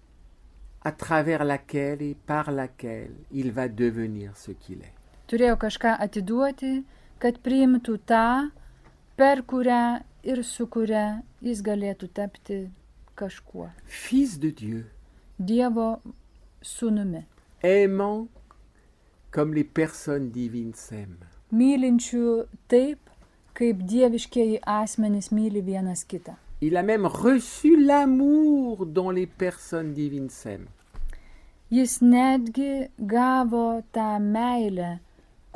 à travers laquelle et par laquelle il va devenir ce qu'il est. Turėjo kažką atiduoti, kad priimtų tą, per kurią ir su kuria jis galėtų tapti kažkuo. Fils de Dieu. Dievo sūnumi. Aimant comme les personnes divines s'aiment. Mylinčių taip, kaip dieviškieji asmenys myli vienas kitą. Il a même reçu l'amour dont les personnes divines s'aiment. Jis netgi gavo tą meilę,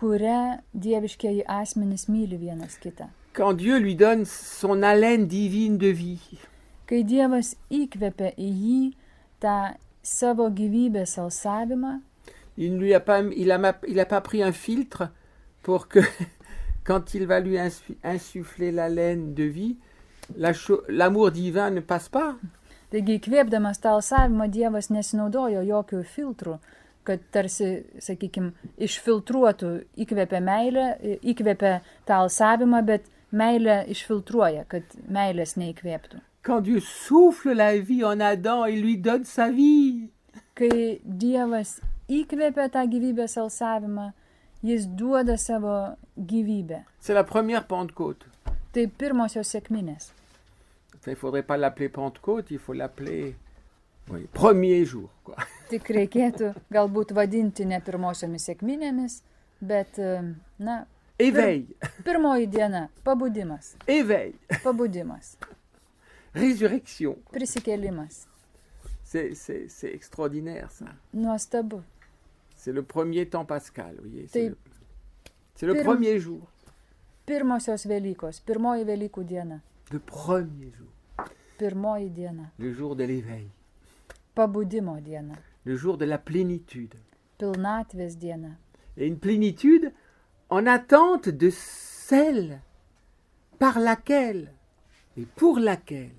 kuria dieviškieji asmenys myli vienas kitą. Quand Dieu lui donne son haleine divine de vie. Kai Dievas įkvepia į jį tą savo gyvybės alsavimą, Il n'a pas pris un filtre pour que, quand il va lui insuffler l'haleine de vie, l'amour divin ne passe pas. taigi įkvėpdamas tą alsavimą Dievas nesinaudojo jokių filtrų, kad tarsi, sakykime, išfiltruotų, įkvepia meilę, įkvepia tą alsavimą, bet meilę išfiltruoja, kad meilės neįkvėptų. Quand Dieu souffle la vie en Adam, il lui donne sa vie. Kai Dievas įkvėpia tą gyvybės alsavimą, jis duoda savo gyvybę. C'est la première Pentecôte. Tai pirmosios sekminės. Il ne faudrait pas l'appeler Pentecôte, il faut l'appeler premier jour. Quoi. Tik reikėtų galbūt vadinti ne pirmosiomis sekminėmis, bet, Éveil. Pirmoji diena, pabudimas. Éveil. Pabudimas. Résurrection. Prisikėlimas. C'est extraordinaire, ça. Nuostabu. C'est le premier temps pascal, vous voyez. C'est le Pirm- premier jour. Pirmosios Velykos, pirmoji Velykų diena. Le premier jour. Pirmoji diena. Le jour de l'éveil. Pabudimo diena. Le jour de la plénitude. Pilnatvės diena. Et une plénitude en attente de celle par laquelle et pour laquelle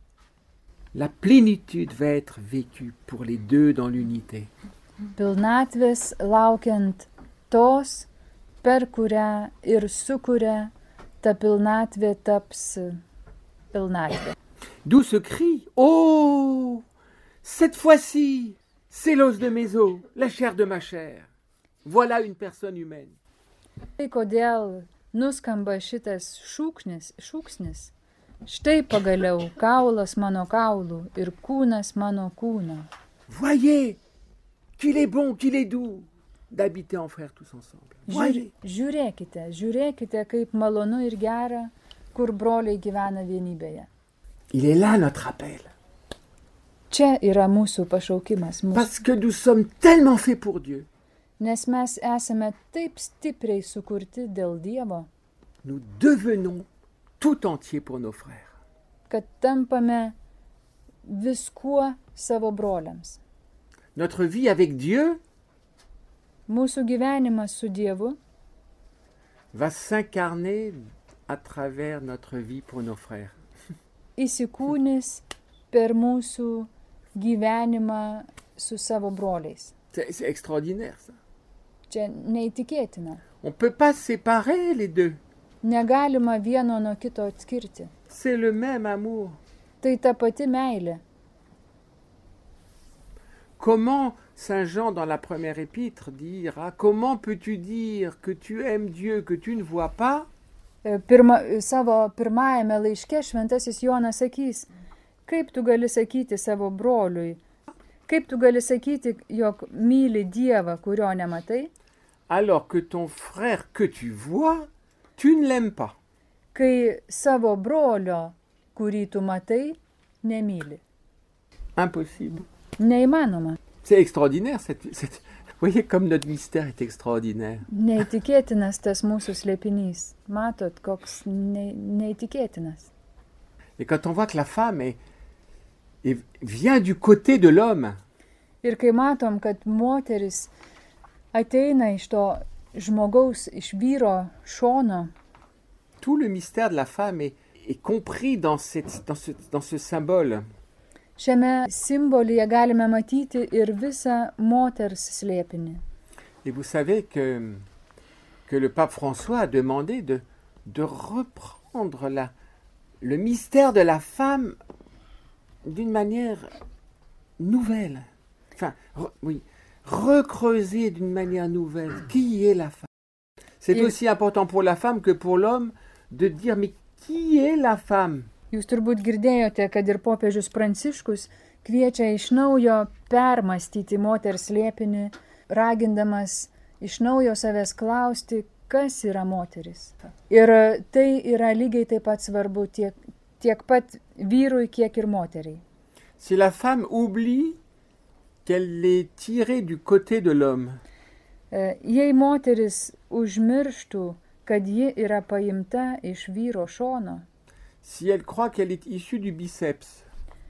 la plénitude va être vécue pour les deux dans l'unité. Pilnatvės laukiant tos, per kurią ir su kuria ta pilnatvė taps pilnatvė. D'où ce cri: oh, cette fois-ci, c'est l'os de mes os, la chair de ma chair. Voilà une personne humaine. Tai kodėl nuskamba šitas šūksnis. Štai pagaliau kaulas mano kaulų ir kūnas mano kūno. Voyez qu'il est bon, qu'il est doux d'habiter en frères tous ensemble. Voyez. Žiūrėkite, kaip malonu ir gera, kur broliai gyvena vienybėje. Il est là notre appel. Čia yra mūsų pašaukimas. Parce que nous sommes tellement faits pour Dieu. Nes mes esame taip stipriai sukurti dėl Dievo, Nous devenons tout entier pour nos frères. kad tampame viskuo savo broliams. Notre vie avec Dieu Mūsų gyvenimas su Dievu va s'incarner à travers notre vie pour nos frères. įsikūnis per mūsų gyvenimą su savo broliais. C'est extraordinaire, ça. Čia neįtikėtina. On ne peut pas séparer les deux. Negalima vieno nuo kito atskirti. C'est le même amour. Tai ta pati meilė. Comment Saint Jean, dans la première épître, dira: comment peux-tu dire que tu aimes Dieu que tu ne vois pas, Savo pirmajame laiške šventasis Jonas sakys, kaip tu gali sakyti savo broliui, kaip tu gali sakyti, jog myli Dievą, kurio nematai, alors que ton frère que tu vois, tu ne l'aimes pas. kai savo brolio, kurį tu matai, nemyli. Impossible. Neįmanoma. C'est extraordinaire. Vous voyez comme notre mystère est extraordinaire. Neįtikėtinas tas mūsų slėpinys. Matot, koks neįtikėtinas. Et quand on voit que la femme vient du côté de l'homme, Ir kai matom, kad moteris ateina iš to žmogaus, iš vyro šono, tout le mystère de la femme est compris dans ce symbole. šiame simbolyje galime matyti ir visą moters slėpinį. Et vous savez que le pape François a demandé de reprendre le mystère de la femme d'une manière nouvelle. Enfin, recreuser d'une manière nouvelle. Qui est la femme? C'est aussi important pour la femme que pour l'homme de dire: mais qui est la femme? Jūs turbūt girdėjote, kad ir popiežius Pranciškus kviečia iš naujo permastyti moters slėpinį, ragindamas iš naujo savęs klausti, kas yra moteris. Ir tai yra lygiai taip pat svarbu tiek pat vyrui, kiek ir moteriai. Si la femme oublie qu'elle est tirée du côté de l'homme, Jei moteris užmirštų, kad ji yra paimta iš vyro šono, si elle croit qu'elle est issue du biceps,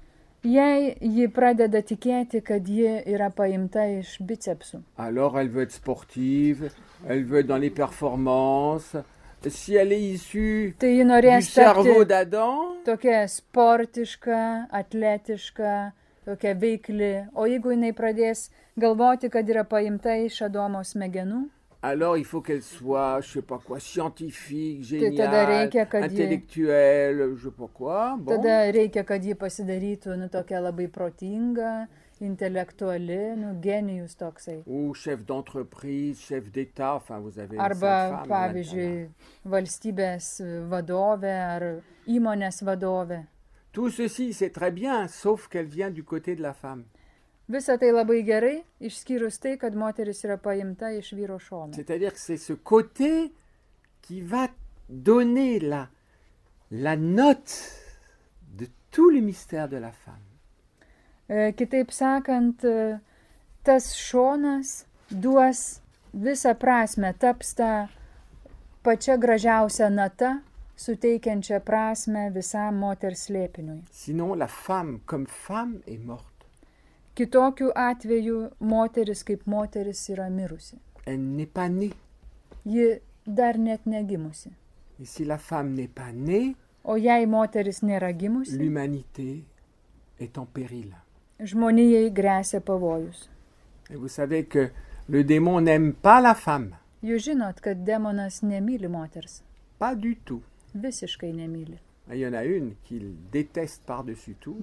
jei ji pradeda tikėti, kad ji yra paimta iš bicepsų, alors elle veut être sportive, elle veut être dans les performances. Si elle est issue tai ji du norės cerveau tapti d'Adam, tokia sportiška, atletiška, tokia veikli. O jeigu jinai pradės galvoti, kad yra paimta iš Adomo smegenų, alors il faut qu'elle soit, je sais pas quoi, scientifique, tada géniale, reikia, kad ji- intellectuelle, je sais pas quoi. Bon. tada reikia, kad ji pasidarytų tokia labai protinga, intelektuali, genijus toksai. Ou chef d'entreprise, chef d'État, enfin vous avez Arba, 5 femmes pavyzdžiui, valstybės vadovė ar įmonės vadovė. Tout ceci, c'est très bien, sauf qu'elle vient du côté de la femme. Visa tai labai gerai, išskyrus tai, kad moteris yra paimta iš vyro šono. C'est-à-dire que c'est ce côté qui va donner la note de tout le mystère de la femme. Kitaip sakant, tas šonas duos visą prasme, taps tą pačią gražiausią natą, suteikiančią prasme visam moters slėpiniui. Sinon, la femme, comme femme, est morte. Kitokiu atveju moteris kaip moteris yra mirusi. Elle n'est pas née. Ji dar net negimusi. Et si la femme n'est pas née, O jei moteris nėra gimusi, l'humanité est en péril. žmonijai gresia pavojus. Et vous savez que le démon n'aime pas la femme. Jūs žinot, kad demonas nemyli moters. Pas du tout. Visiškai nemyli. Il y en a une qu'il déteste par-dessus tout,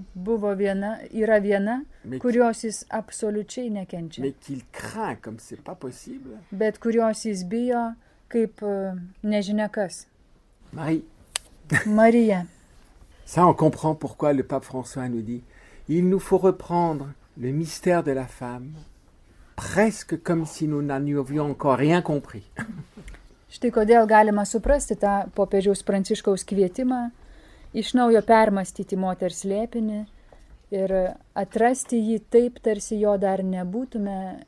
Yra viena, mais, kurios jis absoliučiai nekenčia, mais qu'il craint comme c'est pas possible. bet kurios jis bijo kaip nežinia kas. Marie, Marija. ça on comprend pourquoi le pape François nous dit il nous faut reprendre le mystère de la femme presque comme si nous n'en avions encore rien compris. Štai kodėl galima suprasti tą popiežiaus Pranciškaus kvietimą iš naujo permastyti moters slėpinį ir atrasti jį taip, tarsi dar nebūtume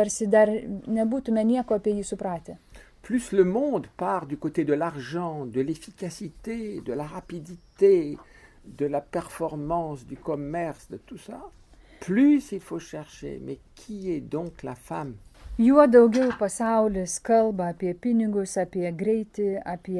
nieko apie jį supratę. Plus le monde part du côté de l'argent, de l'efficacité, de la rapidité, de la performance, du commerce, de tout ça, plus il faut chercher. Mais qui est donc la femme? Juo daugiau pasaulis kalba apie pinigus, apie greitį, apie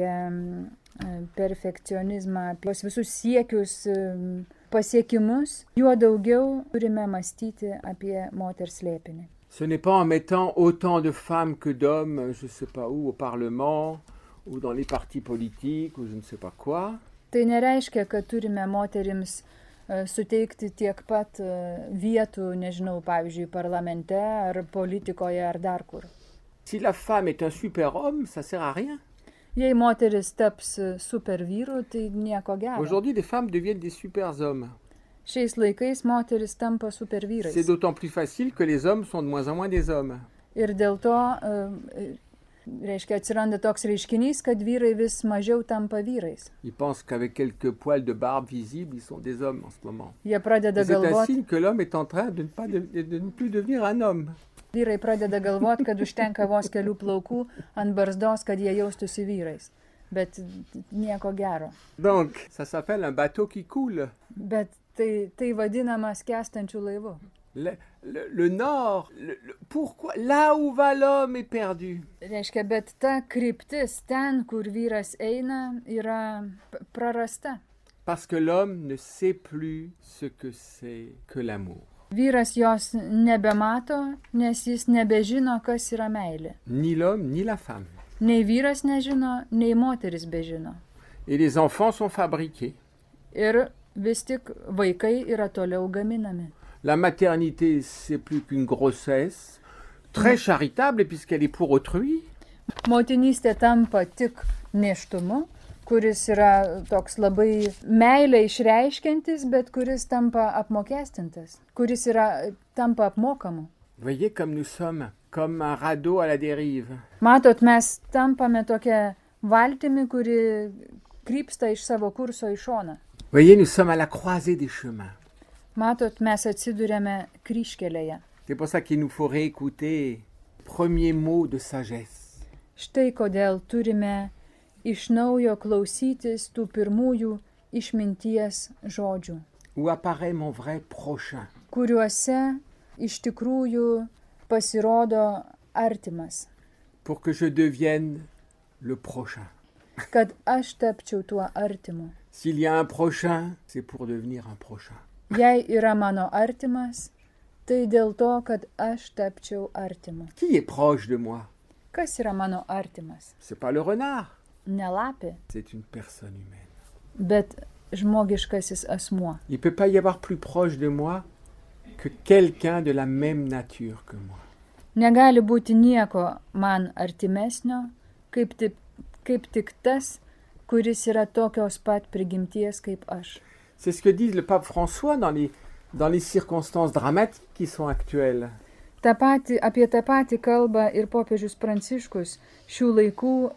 perfekcionizmą, apie visus siekius, pasiekimus, juo daugiau turime mąstyti apie moters slėpinį. Ce n'est pas en mettant autant de femmes que d'hommes, je ne sais pas où, au Parlement, ou dans les partis politiques, ou je ne sais pas quoi. Tai nereiškia, kad turime moterims suteikti tiek pat vietų, nežinau, pavyzdžiui, parlamente ar politikoje ar dar kur. Si la femme est un super-homme, ça sert à rien. Jei moteris taps super vyru, tai nieko gero. Aujourd'hui, les femmes deviennent des super-hommes. Šiais laikais moteris tampa super vyrais. C'est d'autant plus facile que les hommes sont de moins en moins des hommes. Ir dėl to, reiškia, atsiranda toks reiškinys, kad vyrai vis mažiau tampa vyrais. Ils pensent qu'avec quelques poils de barbe visibles, ils sont des hommes en ce moment. Jie pradeda C'est un galvoti, signe que l'homme est en train de ne plus devenir un homme. vyrai pradeda galvoti, kad užtenka vos kelių plaukų ant barzdos, kad jie jaustųsi vyrais. Bet nieko gero. Donc, ça s'appelle un bateau qui coule. Bet tai vadinama skęstančių laivų. Le nord, pourquoi? Là où va l'homme est perdu. Reiškia, bet ta kryptis ten, kur vyras eina, yra prarasta. Parce que l'homme ne sait plus ce que c'est que l'amour. Vyras jos nebemato, nes jis nebežino, kas yra meilė. Ni l'homme, ni la femme. Nei vyras nežino, nei moteris bežino. Et les enfants sont fabriqués. Ir vis tik vaikai yra toliau gaminami. La maternité, c'est plus qu'une grossesse, très charitable puisqu'elle est pour autrui. Motinystė tampa tik nėštumu, kuris yra toks labai meilę išreiškiantis, bet kuris tampa apmokestintas, kuris tampa apmokamu. Voyez comme nous sommes, comme un radeau à la dérive. Matot, mes tampame tokia valtimi, kuri krypsta iš savo kurso į šoną. Voyez, nous sommes à la croisée des chemins. Matot, mes atsidurėme kryžkelėje. C'est pour ça qu'il nous faut réécouter premiers mots de sagesse. Štai kodėl turime iš naujo klausytis tų pirmųjų išminties žodžių, Où apparaît mon vrai prochain. kuriuose iš tikrųjų pasirodo artimas, Pour que je devienne le prochain. kad aš tapčiau tuo artimu. S'il y a un prochain, c'est pour devenir un prochain. Jei yra mano artimas, tai dėl to, kad aš tapčiau artimu. Qui est proche de moi? Kas yra mano artimas? C'est pas le renard. Ne lapė, C'est une personne humaine. bet žmogiškasis asmuo. Il ne peut pas y avoir plus proche de moi que quelqu'un de la même nature que moi. Negali būti nieko man artimesnio, kaip tik tas, kuris yra tokios pat prigimties kaip aš. C'est ce que dit le pape François dans les circonstances dramatiques qui sont actuelles. Apie tą patį kalba ir popiežius Pranciškus šių laikų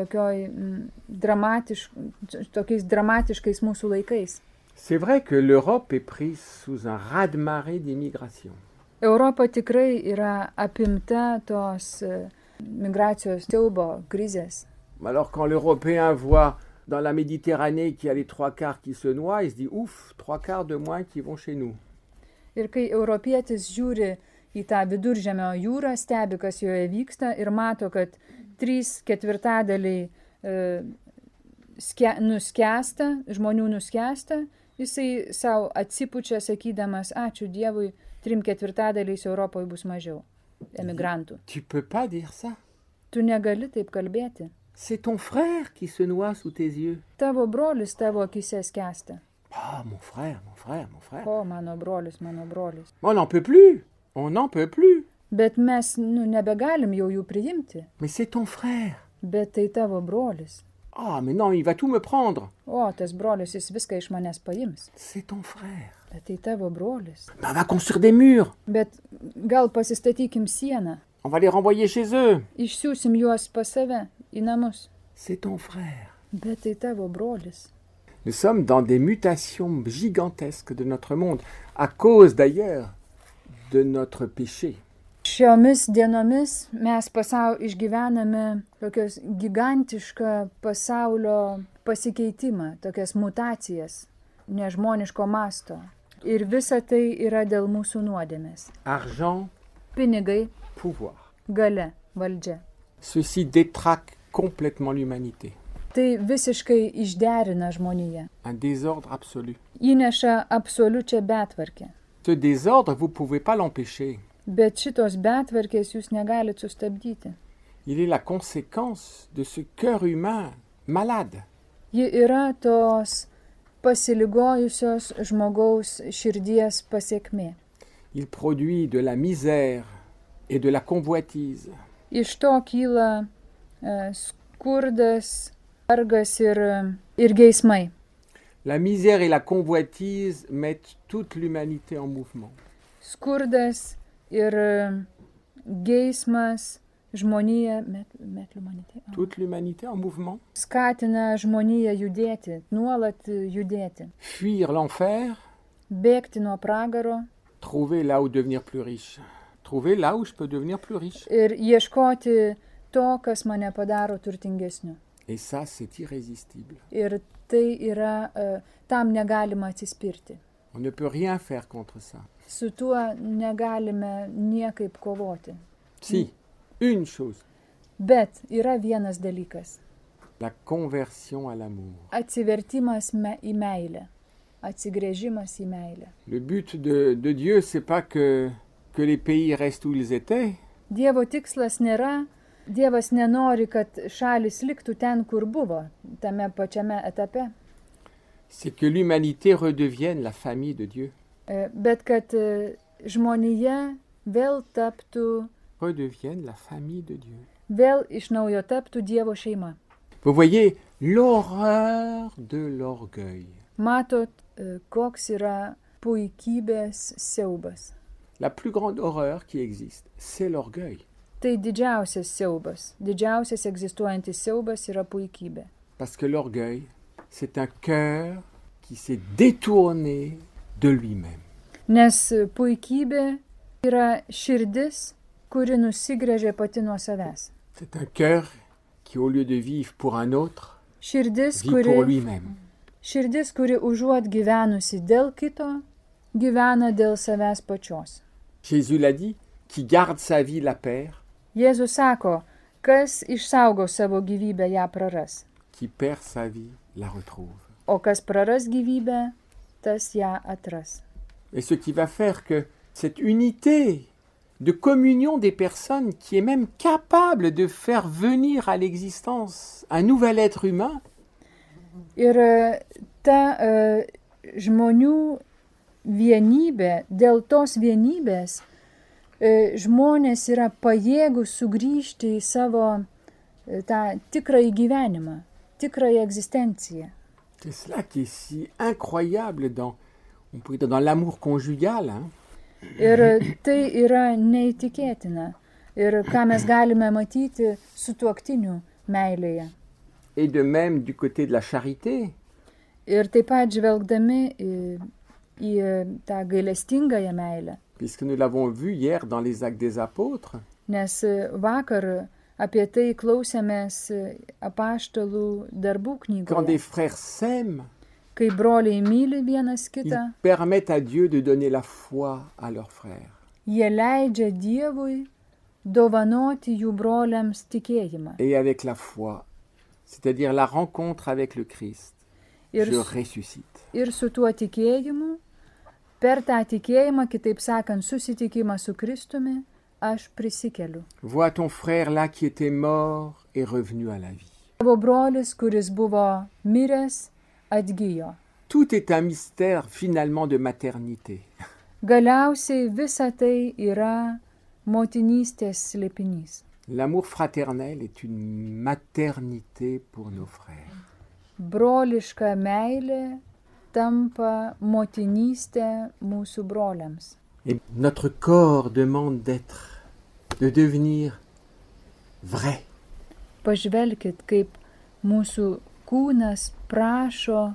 tokiais dramatiškais mūsų laikais. C'est vrai que l'Europe est prise sous un raz-de-marée d'immigration. Europa tikrai yra apimta tos migracijos siaubo krizės. Alors quand l'Européen voit dans la Méditerranée qu'il y a les 3/4 qui se noient, il se dit ouf, 3/4 de moins qui vont chez nous. Ir kai europietis žiūri į tą viduržemio jūrą, stebi, kas joje vyksta ir mato, kad 3/4 nuskęsta, žmonių nuskęsta, jisai savo atsipučia sakydamas, ačiū Dievui, 3/4 Europoje bus mažiau emigrantų. Tu peux pas dire ça. Tu negali taip kalbėti. C'est ton frère qui se noie sous tes yeux. Tavo brolis tavo akise skęsta. Ah, mon frère, mon frère, mon frère. O, mano brolis, mano brolis. On n'en peut plus. On n'en peut plus. Bet mes nebegalim jau jų priimti. Mais c'est ton frère. Bet tai tavo brolis. Ah, mais non, il va tout me prendre. O, tas brolis, jis viską iš manęs paims. C'est ton frère. Bet tai tavo brolis. Ben, on va construire des murs. Bet gal pasistatykim sieną. On va les renvoyer chez eux. Išsiųsim juos pas save, į namus. C'est ton frère. Bet tai tavo brolis. Nous sommes dans des mutations gigantesques de notre monde, à cause d'ailleurs de notre péché. Šiomis dienomis mes išgyvename tokios gigantišką pasaulio pasikeitimą, tokias mutacijas, nežmoniško masto. Ir visa tai yra dėl mūsų nuodėmės. Argent, Pinigai, pouvoir. galia, valdžia. Ceci détraque complètement l'humanité. Tai visiškai išderina žmoniją. Un désordre absolu. Įneša absoliučią betvarkę. Ce désordre, vous ne pouvez pas l'empêcher. Bet šitos betvarkės jūs negalite sustabdyti. Il est la conséquence de ce cœur humain malade. Ji yra tos pasiligojusios žmogaus širdies pasiekmė. Il produit de la misère et de la convoitise. Iš to kyla skurdas, vargas ir geismai. La misère et la convoitise mettent toute l'humanité en mouvement. Skurdas ir geismas žmoniją, Toute l'humanité en mouvement. Skatina žmoniją judėti, nuolat judėti. Fuir l'enfer. Bėgti nuo pragaro. Trouver là où devenir plus riche. Trouver là où je peux devenir plus riche. Ir ieškoti to, kas mane padaro turtingesniu. Et ça, c'est irrésistible. Ir tai yra, tam negalima atsispirti. On ne peut rien faire contre ça. Su tuo negalime niekaip kovoti. Si, une chose. Bet yra vienas dalykas. La conversion à l'amour. Atsivertimas į meilę. Atsigrėžimas į meilę. Le but de Dieu, c'est pas que les pays restent où ils étaient. Dievo tikslas nėra, Dievas nenori, kad šalis liktų ten, kur buvo, tame pačiame etape. C'est que l'humanité redevienne la famille de Dieu. Bet kad žmonija vėl taptų, Redevienne la famille de Dieu. vėl iš naujo taptų Dievo šeima. Vous voyez l'horreur de l'orgueil. Matot, koks yra puikybės siaubas. La plus grande horreur qui existe, c'est l'orgueil. Tai didžiausias siaubas, didžiausias egzistuojantis siaubas yra puikybė. Parce que l'orgueil, c'est un cœur qui s'est détourné de lui-même. Nes puikybė yra širdis, kuri nusigręžia pati nuo savęs. C'est un cœur qui, au lieu de vivre pour un autre, Širdis, vit pour kuri, lui-même. kuri užuot gyvenusi dėl kito, gyvena dėl savęs pačios. Jésus l'a dit, qui garde sa vie la perd, Jėzus sako, kas išsaugo savo gyvybę, ją praras. qui perd sa vie la retrouve. O kas praras gyvybę, tas ją atras. Et ce qui va faire que cette unité de communion des personnes qui est même capable de faire venir à l'existence un nouvel être humain, Ir ta žmonių vienybė, dėl tos vienybės žmonės yra pajėgus sugrįžti į savo tą tikrąjį gyvenimą, tikrąją egzistenciją. c'est cela qui est si incroyable dans l'amour conjugal. Hein. Ir tai yra neįtikėtina. Ir ką mes galime matyti sutuoktinių meilėje. Et de même du côté de la charité, Ir taip pat žvelgdami į tą gailestingąją meilę. puisque nous l'avons vu hier dans les Actes des Apôtres, Nes vakar apie tai klausėmės apaštalų darbų quand des knygoje. frères s'aiment, Kai broliai myli vienas ils kitą, permettent à Dieu de donner la foi à leurs frères. jie leidžia Dievui dovanoti jų broliams tikėjimą. Et avec la foi, c'est-à-dire la rencontre avec le Christ, Ir, je ressuscite. ir su tuo tikėjimu, per tą tikėjimą, kitaip sakant, susitikimą su Kristumi, aš prisikeliu. Vois ton frère là qui était mort et revenu à la vie. Tavo brolis, kuris buvo miręs, atgijo. Tout est un mystère finalement de maternité. Galiausiai visa tai yra motinystės slėpinys. L'amour fraternel est une maternité pour nos frères. Broliška meilė tampa motinystė mūsų broliams. Et notre corps demande de devenir vrai. Pažvelkit, kaip mūsų kūnas prašo,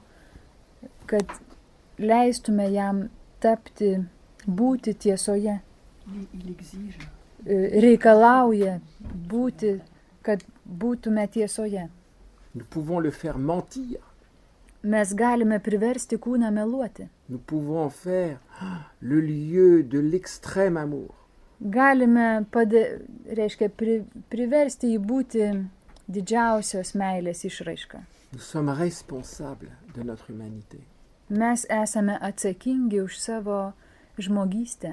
kad leistume jam tapti, būti tiesoje. Il exige. Reikalauja būti, kad būtume tiesoje. Nous pouvons le faire mentir. Mes galime priversti kūną meluoti. Nous pouvons en faire le lieu de l'extrême amour. Galime priversti jį būti didžiausios meilės išraiška. Nous sommes responsables de notre humanité. Mes esame atsakingi už savo žmogystę.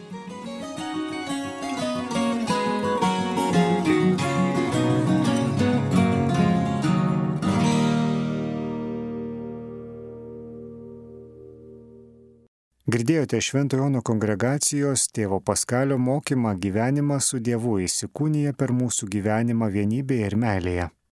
Girdėjote Šventojo Jono kongregacijos tėvo Paskalio mokymą gyvenimą su Dievu įsikūnija per mūsų gyvenimą vienybėje ir meilėje.